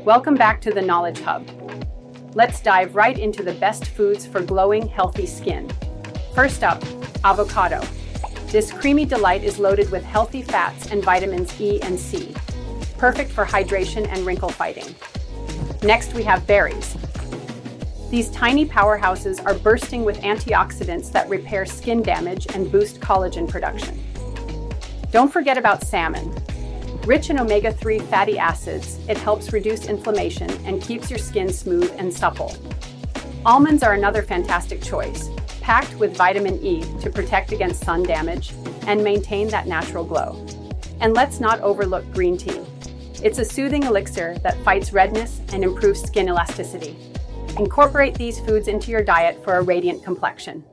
Welcome back to the Knowledge Hub. Let's dive right into the best foods for glowing, healthy skin. First up, avocado. This creamy delight is loaded with healthy fats and vitamins E and C, perfect for hydration and wrinkle fighting. Next, we have berries. These tiny powerhouses are bursting with antioxidants that repair skin damage and boost collagen production. Don't forget about salmon. Rich in omega-3 fatty acids, it helps reduce inflammation and keeps your skin smooth and supple. Almonds are another fantastic choice, packed with vitamin E to protect against sun damage and maintain that natural glow. And let's not overlook green tea. It's a soothing elixir that fights redness and improves skin elasticity. Incorporate these foods into your diet for a radiant complexion.